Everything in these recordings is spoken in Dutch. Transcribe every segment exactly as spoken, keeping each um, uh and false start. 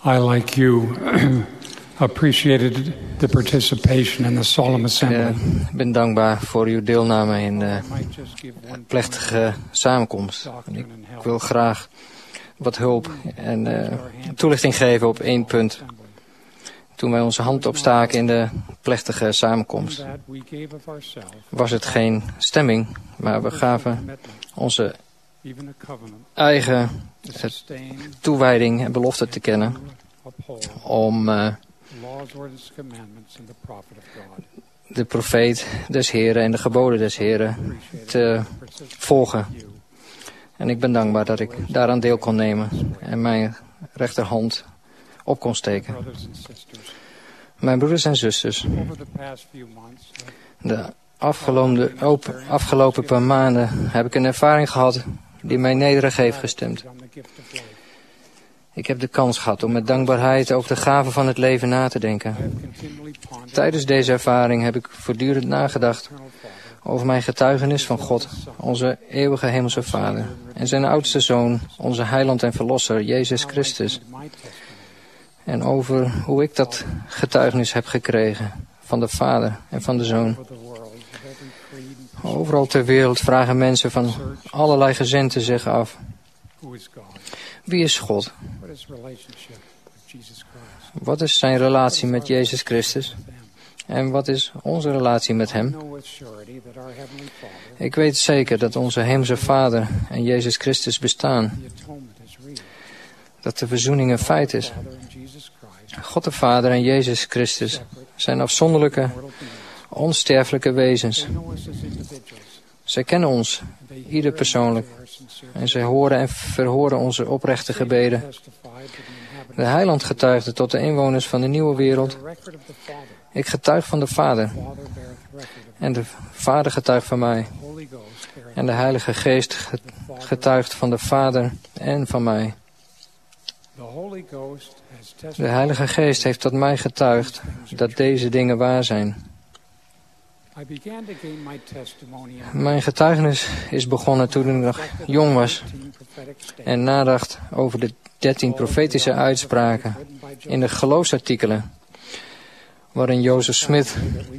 I, like you, appreciated the participation in the solemn assembly. Ik ben dankbaar voor uw deelname in de plechtige samenkomst. Ik wil graag wat hulp en uh, toelichting geven op één punt. Toen wij onze hand opstaken in de plechtige samenkomst, was het geen stemming, maar we gaven onze eigen toewijding en belofte te kennen om uh, de profeet des Heren en de geboden des Heren te volgen. En ik ben dankbaar dat ik daaraan deel kon nemen en mijn rechterhand op kon steken. Mijn broeders en zusters, de afgelopen, afgelopen paar maanden heb ik een ervaring gehad die mij nederig heeft gestemd. Ik heb de kans gehad om met dankbaarheid over de gaven van het leven na te denken. Tijdens deze ervaring heb ik voortdurend nagedacht over mijn getuigenis van God, onze eeuwige hemelse Vader, en zijn oudste Zoon, onze heiland en verlosser, Jezus Christus. En over hoe ik dat getuigenis heb gekregen van de Vader en van de Zoon. Overal ter wereld vragen mensen van allerlei gezenten zich af: wie is God? Wat is zijn relatie met Jezus Christus? En wat is onze relatie met Hem? Ik weet zeker dat onze hemelse Vader en Jezus Christus bestaan. Dat de verzoening een feit is. God de Vader en Jezus Christus zijn afzonderlijke, onsterfelijke wezens. Zij kennen ons, ieder persoonlijk. En zij horen en verhoren onze oprechte gebeden. De Heiland getuigde tot de inwoners van de nieuwe wereld: ik getuig van de Vader. En de Vader getuigt van mij. En de Heilige Geest getuigt van de Vader en van mij. De Heilige Geest heeft tot mij getuigd dat deze dingen waar zijn. Mijn getuigenis is begonnen toen ik nog jong was en nadacht over de dertien profetische uitspraken in de geloofsartikelen, waarin Joseph Smith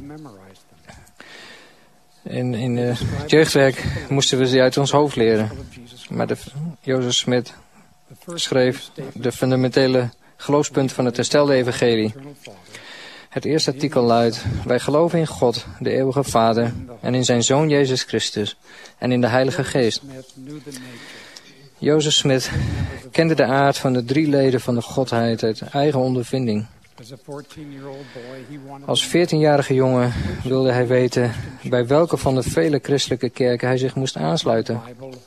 in, in de jeugdwerk moesten we ze uit ons hoofd leren. Maar de, Joseph Smith schreef de fundamentele geloofspunten van het herstelde evangelie. Het eerste artikel luidt: wij geloven in God, de eeuwige Vader, en in zijn Zoon Jezus Christus, en in de Heilige Geest. Joseph Smith kende de aard van de drie leden van de Godheid uit eigen ondervinding. Als veertienjarige jongen wilde hij weten bij welke van de vele christelijke kerken hij zich moest aansluiten.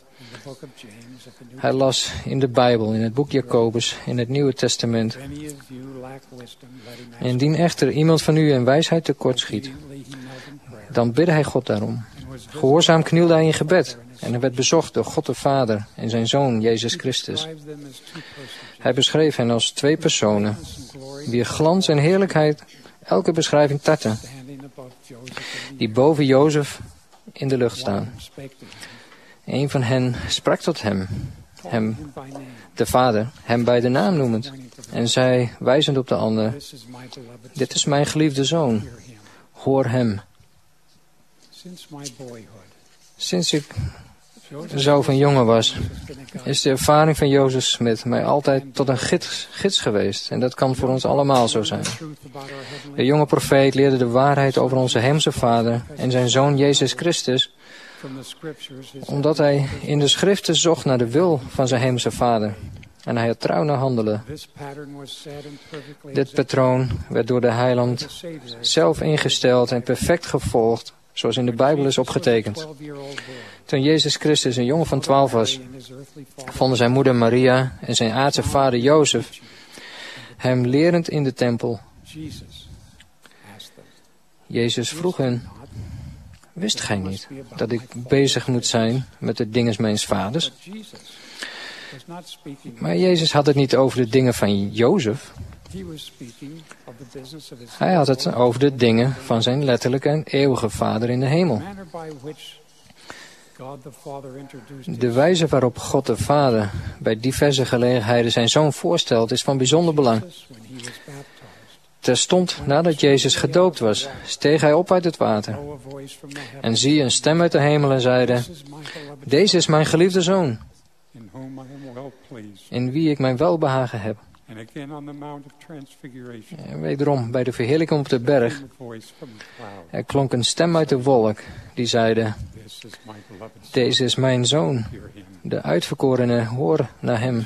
Hij las in de Bijbel, in het boek Jacobus, in het Nieuwe Testament: indien echter iemand van u in wijsheid tekortschiet, dan bidde hij God daarom. Gehoorzaam knielde hij in gebed en hij werd bezocht door God de Vader en zijn Zoon Jezus Christus. Hij beschreef hen als twee personen, wier glans en heerlijkheid elke beschrijving tarten, die boven Jozef in de lucht staan. Een van hen sprak tot hem, hem, de Vader, hem bij de naam noemend, en zei, wijzend op de ander: dit is mijn geliefde Zoon, hoor hem. Sinds ik zo van jongen was, is de ervaring van Joseph Smith mij altijd tot een gids, gids geweest. En dat kan voor ons allemaal zo zijn. De jonge profeet leerde de waarheid over onze hemelse Vader en zijn Zoon Jezus Christus, omdat hij in de schriften zocht naar de wil van zijn hemelse Vader. En hij had trouw naar handelen. Dit patroon werd door de Heiland zelf ingesteld en perfect gevolgd, zoals in de Bijbel is opgetekend. Toen Jezus Christus een jongen van twaalf was, vonden zijn moeder Maria en zijn aardse vader Jozef hem lerend in de tempel. Jezus vroeg hen: wist gij niet dat ik bezig moet zijn met de dingen mijns vaders? Maar Jezus had het niet over de dingen van Jozef. Hij had het over de dingen van zijn letterlijke en eeuwige Vader in de hemel. De wijze waarop God de Vader bij diverse gelegenheden zijn Zoon voorstelt is van bijzonder belang. Terstond nadat Jezus gedoopt was, steeg hij op uit het water. En zie, een stem uit de hemelen zeide: Deze is mijn geliefde Zoon, in wie ik mijn welbehagen heb. En wederom, bij de verheerlijking op de berg, er klonk een stem uit de wolk, die zeide: Deze is mijn Zoon, de uitverkorene, hoor naar hem.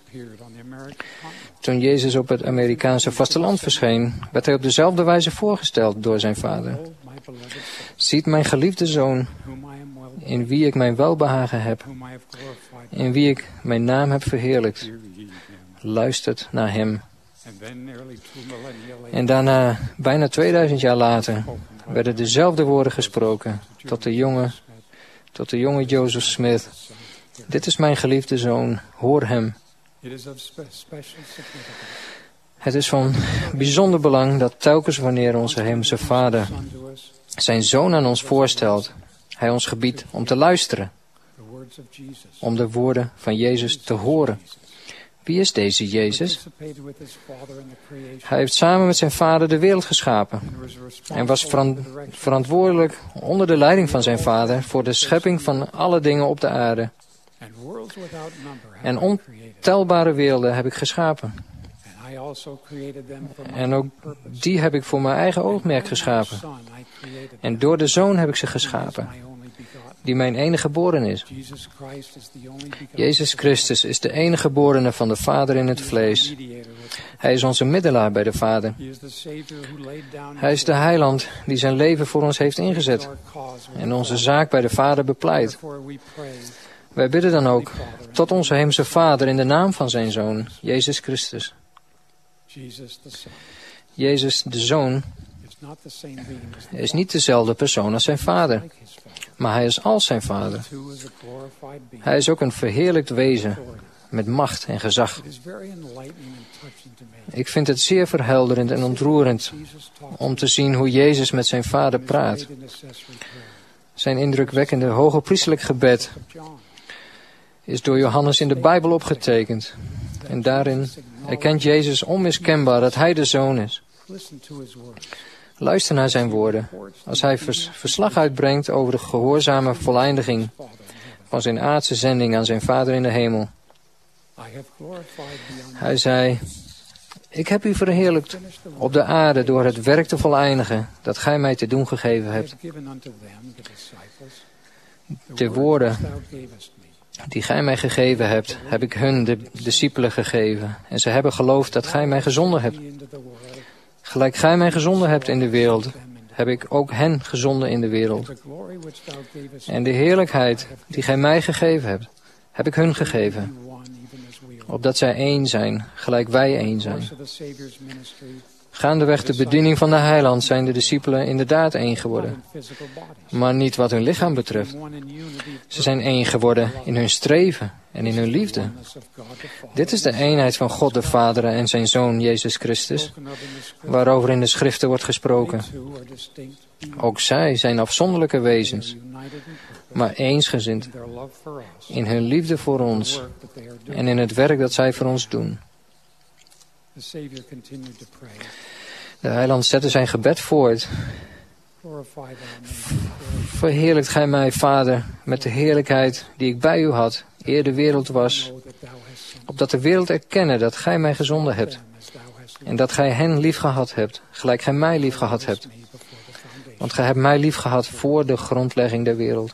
Toen Jezus op het Amerikaanse vasteland verscheen, werd hij op dezelfde wijze voorgesteld door zijn Vader. Ziet mijn geliefde Zoon, in wie ik mijn welbehagen heb, in wie ik mijn naam heb verheerlijkt. Luistert naar hem. En daarna, bijna tweeduizend jaar later, werden dezelfde woorden gesproken tot de jonge, tot de jonge Joseph Smith. Dit is mijn geliefde Zoon, hoor hem. Het is van bijzonder belang dat telkens wanneer onze Hemelse Vader zijn Zoon aan ons voorstelt, hij ons gebiedt om te luisteren, om de woorden van Jezus te horen. Wie is deze Jezus? Hij heeft samen met zijn Vader de wereld geschapen en was veran- verantwoordelijk onder de leiding van zijn Vader voor de schepping van alle dingen op de aarde. En ontelbare werelden heb ik geschapen. En ook die heb ik voor mijn eigen oogmerk geschapen. En door de Zoon heb ik ze geschapen, die mijn enige geboren is. Jezus Christus is de enige geborene van de Vader in het vlees. Hij is onze middelaar bij de Vader. Hij is de heiland die zijn leven voor ons heeft ingezet en onze zaak bij de Vader bepleit. Wij bidden dan ook tot onze Hemelse Vader in de naam van zijn Zoon, Jezus Christus. Jezus, de Zoon, is niet dezelfde persoon als zijn Vader, maar hij is als zijn Vader. Hij is ook een verheerlijkt wezen met macht en gezag. Ik vind het zeer verhelderend en ontroerend om te zien hoe Jezus met zijn Vader praat. Zijn indrukwekkende hoge priestelijk gebed is door Johannes in de Bijbel opgetekend. En daarin erkent Jezus onmiskenbaar dat hij de Zoon is. Luister naar zijn woorden als hij vers- verslag uitbrengt over de gehoorzame voleindiging van zijn aardse zending aan zijn Vader in de hemel. Hij zei: Ik heb u verheerlijkt op de aarde door het werk te voleindigen dat gij mij te doen gegeven hebt. De woorden die gij mij gegeven hebt, heb ik hun, de discipelen, gegeven. En ze hebben geloofd dat gij mij gezonden hebt. Gelijk gij mij gezonden hebt in de wereld, heb ik ook hen gezonden in de wereld. En de heerlijkheid die gij mij gegeven hebt, heb ik hun gegeven. Opdat zij één zijn, gelijk wij één zijn. Gaandeweg de bediening van de heiland zijn de discipelen inderdaad één geworden. Maar niet wat hun lichaam betreft. Ze zijn één geworden in hun streven en in hun liefde. Dit is de eenheid van God de Vader en zijn Zoon Jezus Christus, waarover in de Schriften wordt gesproken. Ook zij zijn afzonderlijke wezens, maar eensgezind in hun liefde voor ons en in het werk dat zij voor ons doen. De heiland zette zijn gebed voort. Verheerlijkt gij mij, Vader, met de heerlijkheid die ik bij u had, eer de wereld was, opdat de wereld erkenne dat gij mij gezonden hebt, en dat gij hen lief gehad hebt, gelijk gij mij lief gehad hebt. Want gij hebt mij lief gehad voor de grondlegging der wereld.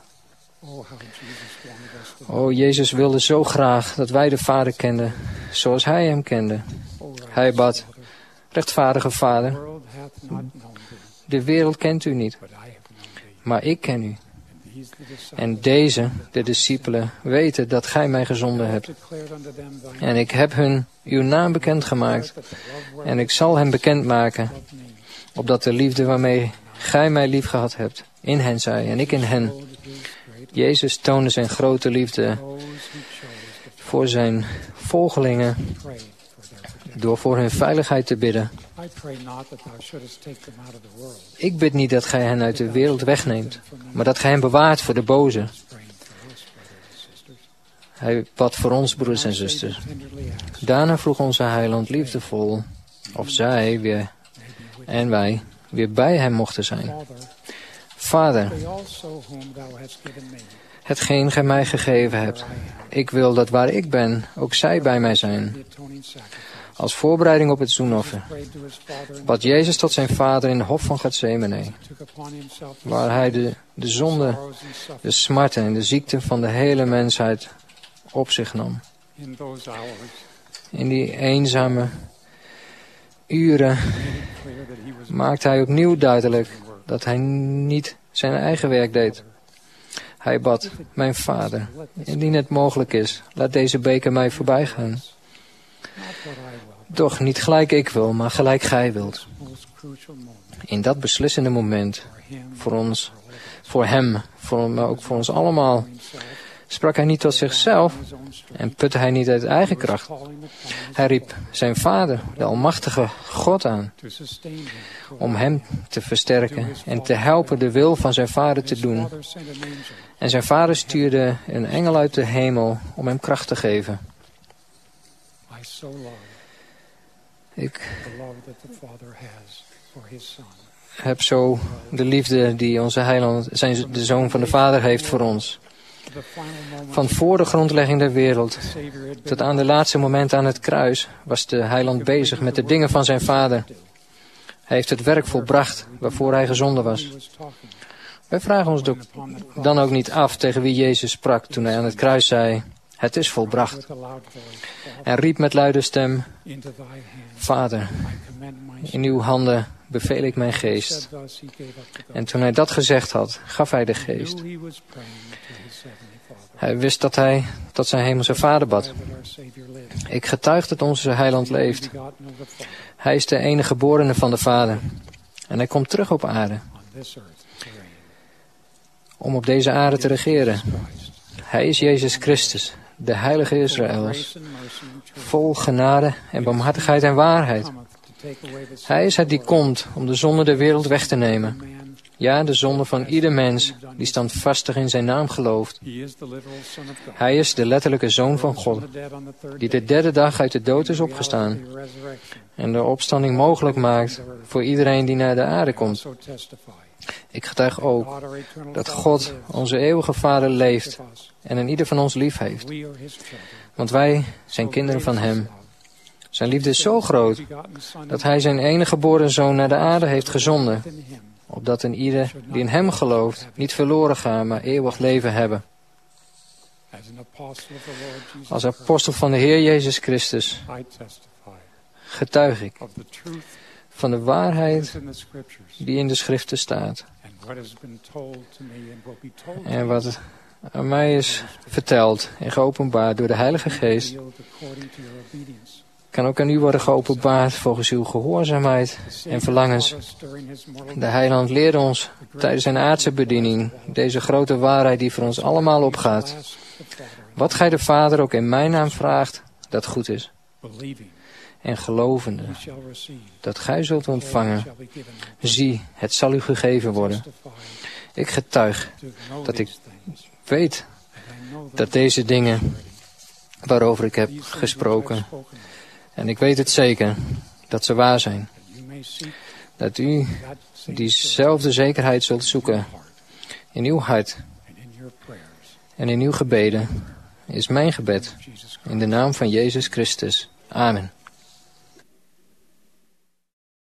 O, Jezus wilde zo graag dat wij de Vader kenden, zoals hij hem kende. Hij bad: rechtvaardige Vader, de wereld kent u niet, maar ik ken u. En deze, de discipelen, weten dat gij mij gezonden hebt. En ik heb hun uw naam bekendgemaakt. En ik zal hen bekendmaken, opdat de liefde waarmee gij mij liefgehad hebt, in hen zij en ik in hen. Jezus toonde zijn grote liefde voor zijn volgelingen door voor hun veiligheid te bidden. Ik bid niet dat gij hen uit de wereld wegneemt, maar dat gij hen bewaart voor de boze. Hij bad voor ons, broeders en zusters. Daarna vroeg onze heiland liefdevol of zij weer en wij weer bij hem mochten zijn. Vader, hetgeen gij mij gegeven hebt, ik wil dat waar ik ben, ook zij bij mij zijn. Als voorbereiding op het zoenoffer bad Jezus tot zijn vader in de hof van Gethsemane, waar hij de, de zonde, de smarten en de ziekte van de hele mensheid op zich nam. In die eenzame uren maakte hij opnieuw duidelijk dat hij niet zijn eigen werk deed. Hij bad, mijn vader, indien het mogelijk is, laat deze beker mij voorbij gaan. Doch niet gelijk ik wil, maar gelijk gij wilt. In dat beslissende moment, voor ons, voor hem, voor, maar ook voor ons allemaal, sprak hij niet tot zichzelf en putte hij niet uit eigen kracht. Hij riep zijn vader, de almachtige God, aan, om hem te versterken en te helpen de wil van zijn vader te doen. En zijn vader stuurde een engel uit de hemel om hem kracht te geven. Ik heb zo de liefde die onze heiland, zijn de zoon van de Vader heeft voor ons. Van voor de grondlegging der wereld tot aan de laatste moment aan het kruis was de heiland bezig met de dingen van zijn Vader. Hij heeft het werk volbracht waarvoor hij gezonden was. Wij vragen ons dan ook niet af tegen wie Jezus sprak toen hij aan het kruis zei, het is volbracht. En riep met luide stem, Vader, in uw handen beveel ik mijn geest. En toen hij dat gezegd had, gaf hij de geest. Hij wist dat hij tot zijn hemelse Vader bad. Ik getuig dat onze heiland leeft. Hij is de enige geborene van de Vader. En hij komt terug op aarde. Om op deze aarde te regeren. Hij is Jezus Christus, de heilige Israëls, vol genade en barmhartigheid en waarheid. Hij is het die komt om de zonde der wereld weg te nemen. Ja, de zonde van ieder mens die standvastig in zijn naam gelooft. Hij is de letterlijke Zoon van God, die de derde dag uit de dood is opgestaan en de opstanding mogelijk maakt voor iedereen die naar de aarde komt. Ik getuig ook dat God, onze eeuwige Vader, leeft en een ieder van ons lief heeft. Want wij zijn kinderen van Hem. Zijn liefde is zo groot dat Hij zijn enige geboren Zoon naar de aarde heeft gezonden, opdat een ieder die in Hem gelooft niet verloren gaat, maar eeuwig leven hebben. Als apostel van de Heer Jezus Christus getuig ik van de waarheid die in de Schriften staat. En wat aan mij is verteld en geopenbaard door de Heilige Geest, kan ook aan u worden geopenbaard volgens uw gehoorzaamheid en verlangens. De Heiland leert ons tijdens zijn aardse bediening deze grote waarheid die voor ons allemaal opgaat. Wat gij de Vader ook in mijn naam vraagt, dat goed is. En gelovende, dat gij zult ontvangen, zie, het zal u gegeven worden. Ik getuig dat ik weet dat deze dingen waarover ik heb gesproken, en ik weet het zeker, dat ze waar zijn. Dat u diezelfde zekerheid zult zoeken in uw hart en in uw gebeden, is mijn gebed. In de naam van Jezus Christus. Amen.